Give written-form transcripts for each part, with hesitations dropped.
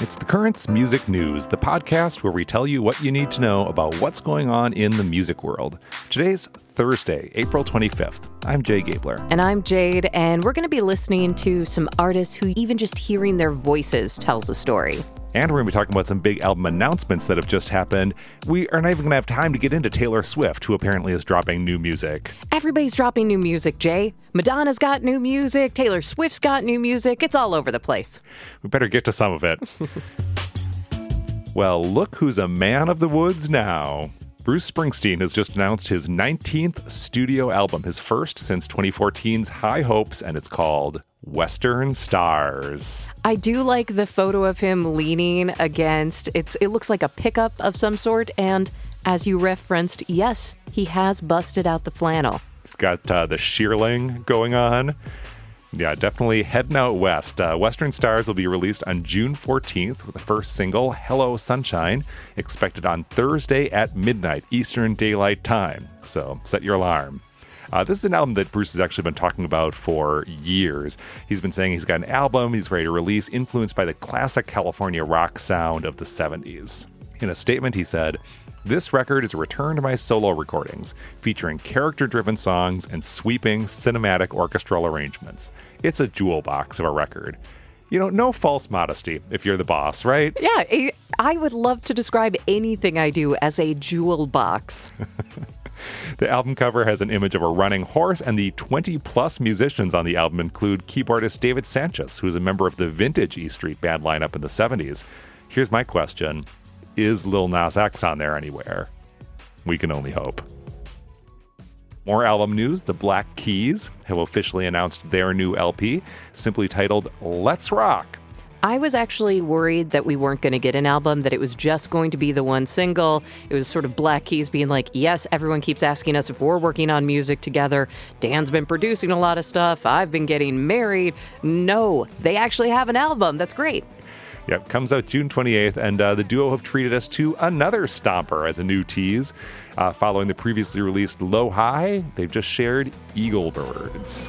It's The Currents Music News, the podcast where we tell you what you need to know about what's going on in the music world. Today's Thursday, April 25th. I'm Jay Gabler. And I'm Jade, and we're going to be listening to some artists who even just hearing their voices tells a story. And we're going to be talking about some big album announcements that have just happened. We are not even going to have time to get into Taylor Swift, who apparently is dropping new music. Everybody's dropping new music, Jay. Madonna's got new music. Taylor Swift's got new music. It's all over the place. We better get to some of it. Well, look who's a man of the woods now. Bruce Springsteen has just announced his 19th studio album, his first since 2014's High Hopes, and it's called Western Stars. I do like the photo of him leaning against, it looks like a pickup of some sort, and as you referenced, yes, he has busted out the flannel. He's got the shearling going on. Yeah, definitely heading out west. Western Stars will be released on June 14th with the first single, Hello Sunshine, expected on Thursday at midnight Eastern Daylight Time. So set your alarm. This is an album that Bruce has actually been talking about for years. He's been saying he's got an album he's ready to release influenced by the classic California rock sound of the 70s. In a statement, he said, "This record is a return to my solo recordings, featuring character-driven songs and sweeping cinematic orchestral arrangements. It's a jewel box of a record." You know, no false modesty if you're the boss, right? Yeah, I would love to describe anything I do as a jewel box. The album cover has an image of a running horse, and the 20-plus musicians on the album include keyboardist David Sanchez, who is a member of the vintage E Street Band lineup in the 70s. Here's my question. Is Lil Nas X on there anywhere? We can only hope. More album news. The Black Keys have officially announced their new LP, simply titled Let's Rock. I was actually worried that we weren't going to get an album, that it was just going to be the one single. It was sort of Black Keys being like, yes, everyone keeps asking us if we're working on music together. Dan's been producing a lot of stuff. I've been getting married. No, they actually have an album. That's great. Yep, comes out June 28th, and the duo have treated us to another stomper as a new tease. Following the previously released Low High, they've just shared Eagle Birds.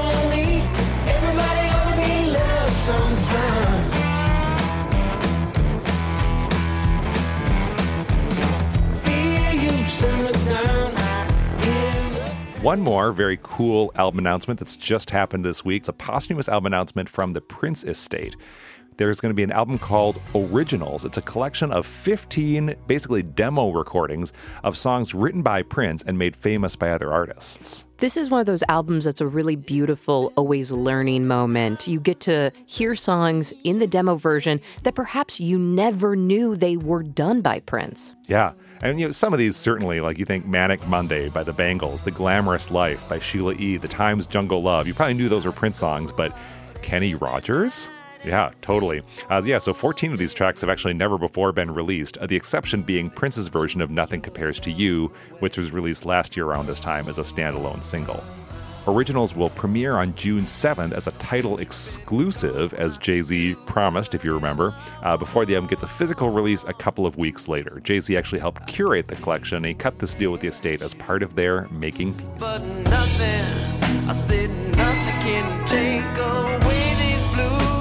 One more very cool album announcement that's just happened this week. It's a posthumous album announcement from the Prince estate. There's going to be an album called Originals. It's a collection of 15, basically demo recordings of songs written by Prince and made famous by other artists. This is one of those albums that's a really beautiful, always learning moment. You get to hear songs in the demo version that perhaps you never knew they were done by Prince. Yeah. And, you know, some of these certainly, like you think Manic Monday by the Bangles, The Glamorous Life by Sheila E., The Times Jungle Love. You probably knew those were Prince songs, but Kenny Rogers? Yeah, totally. So 14 of these tracks have actually never before been released, the exception being Prince's version of Nothing Compares to You, which was released last year around this time as a standalone single. Originals will premiere on June 7th as a Tidal exclusive, as Jay-Z promised, if you remember, before the album gets a physical release a couple of weeks later. Jay-Z actually helped curate the collection, and he cut this deal with the estate as part of their making peace. But nothing, I said nothing can take away these blues.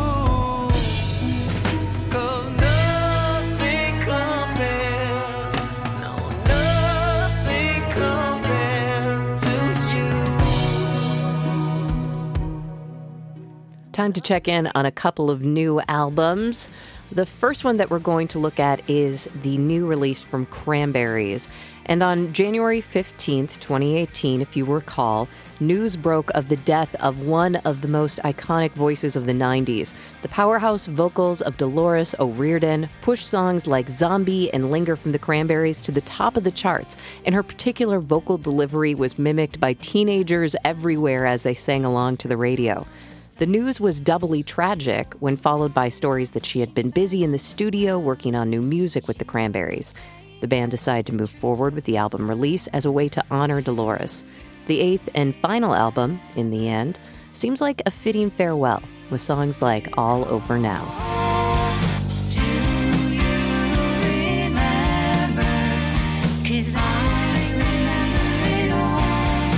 Time to check in on a couple of new albums. The first one that we're going to look at is the new release from Cranberries. And on January 15th, 2018, if you recall, news broke of the death of one of the most iconic voices of the 90s. The powerhouse vocals of Dolores O'Riordan pushed songs like Zombie and Linger from the Cranberries to the top of the charts, and her particular vocal delivery was mimicked by teenagers everywhere as they sang along to the radio. The news was doubly tragic when followed by stories that she had been busy in the studio working on new music with the Cranberries. The band decided to move forward with the album release as a way to honor Dolores. The eighth and final album, in the end, seems like a fitting farewell, with songs like All Over Now. Do you remember? 'Cause I remember it all.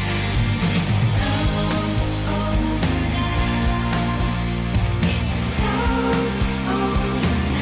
So over now. It's so over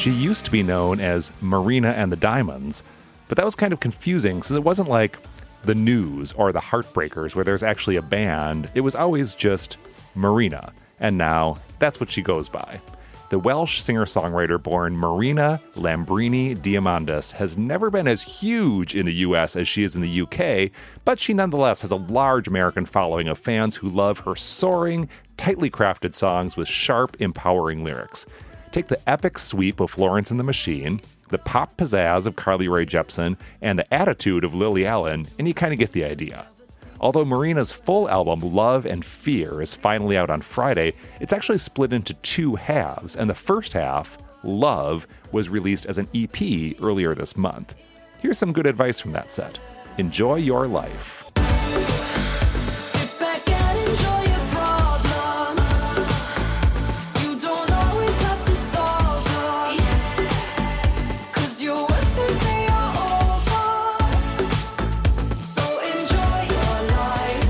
She used to be known as Marina and the Diamonds, but that was kind of confusing because it wasn't like the News or the Heartbreakers where there's actually a band. It was always just Marina, and now that's what she goes by. The Welsh singer-songwriter born Marina Lambrini Diamandis has never been as huge in the US as she is in the UK, but she nonetheless has a large American following of fans who love her soaring, tightly crafted songs with sharp, empowering lyrics. Take the epic sweep of Florence and the Machine, the pop pizzazz of Carly Rae Jepsen, and the attitude of Lily Allen, and you kind of get the idea. Although Marina's full album, Love and Fear, is finally out on Friday, it's actually split into two halves, and the first half, Love, was released as an EP earlier this month. Here's some good advice from that set. Enjoy your life. Sit back and enjoy your problems. You don't always have to solve them. 'Cause your worst days they are over. So enjoy your life.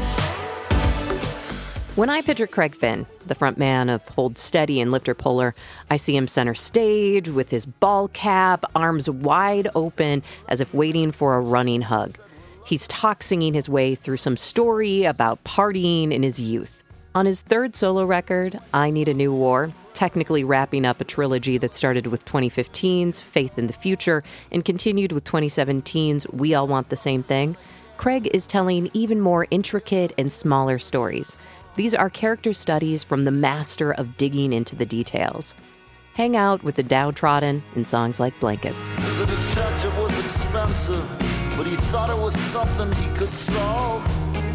When I picture Craig Finn, the front man of Hold Steady and Lifter Puller, I see him center stage with his ball cap, arms wide open as if waiting for a running hug. He's talk singing his way through some story about partying in his youth. On his third solo record, I Need a New War, technically wrapping up a trilogy that started with 2015's Faith in the Future and continued with 2017's We All Want the Same Thing, Craig is telling even more intricate and smaller stories. These are character studies from the master of digging into the details. Hang out with the downtrodden in songs like Blankets. The detective was expensive, but he thought it was something he could solve.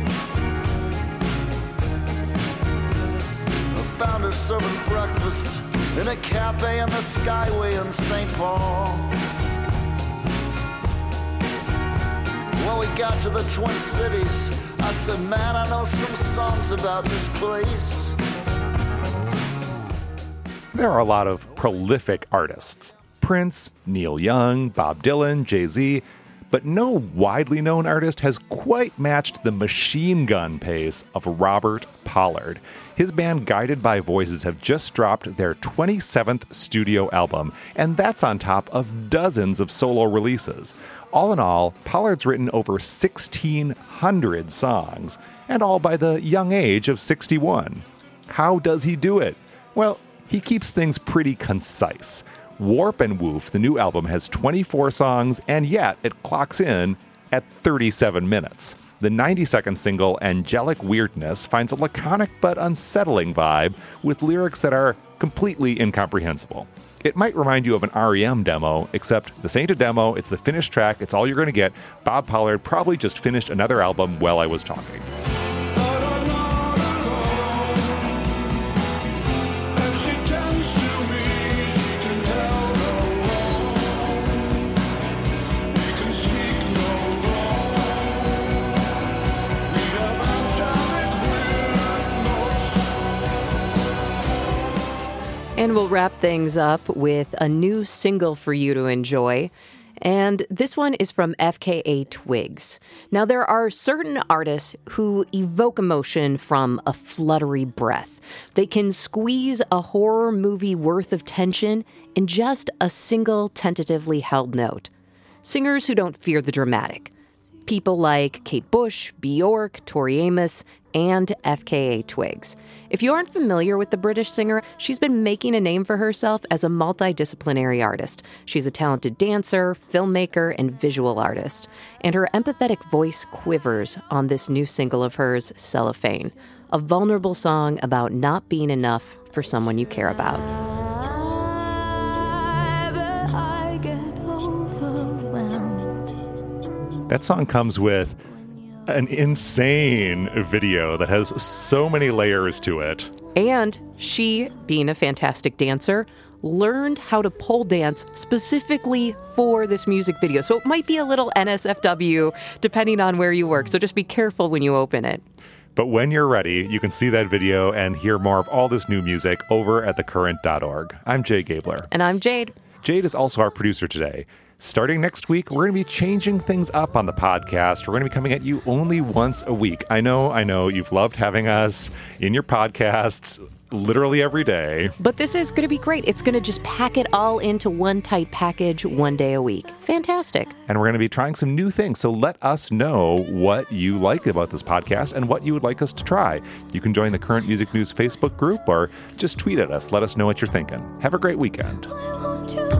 I found her serving breakfast in a cafe in the Skyway in St. Paul. When we got to the Twin Cities, I said, man, I know some songs about this place. There are a lot of prolific artists. Prince, Neil Young, Bob Dylan, Jay-Z, but no widely known artist has quite matched the machine gun pace of Robert Pollard. His band Guided by Voices have just dropped their 27th studio album, and that's on top of dozens of solo releases. All in all, Pollard's written over 1,600 songs, and all by the young age of 61. How does he do it? Well, he keeps things pretty concise. Warp and Woof, the new album, has 24 songs, and yet it clocks in at 37 minutes. The 90-second single, Angelic Weirdness, finds a laconic but unsettling vibe with lyrics that are completely incomprehensible. It might remind you of an REM demo, except this ain't a demo, it's the finished track, it's all you're going to get. Bob Pollard probably just finished another album while I was talking. And we'll wrap things up with a new single for you to enjoy. And this one is from FKA Twigs. Now, there are certain artists who evoke emotion from a fluttery breath. They can squeeze a horror movie worth of tension in just a single tentatively held note. Singers who don't fear the dramatic. People like Kate Bush, Bjork, Tori Amos, and FKA Twigs. If you aren't familiar with the British singer, she's been making a name for herself as a multidisciplinary artist. She's a talented dancer, filmmaker, and visual artist. And her empathetic voice quivers on this new single of hers, Cellophane, a vulnerable song about not being enough for someone you care about. I get overwhelmed. That song comes with an insane video that has so many layers to it. And she, being a fantastic dancer, learned how to pole dance specifically for this music video. So it might be a little NSFW depending on where you work. So just be careful when you open it. But when you're ready, you can see that video and hear more of all this new music over at thecurrent.org. I'm Jay Gabler. And I'm Jade. Jade is also our producer today. Starting next week, we're going to be changing things up on the podcast. We're going to be coming at you only once a week. I know, you've loved having us in your podcasts literally every day. But this is going to be great. It's going to just pack it all into one tight package 1 day a week. Fantastic. And we're going to be trying some new things. So let us know what you like about this podcast and what you would like us to try. You can join the Current Music News Facebook group or just tweet at us. Let us know what you're thinking. Have a great weekend. I want you.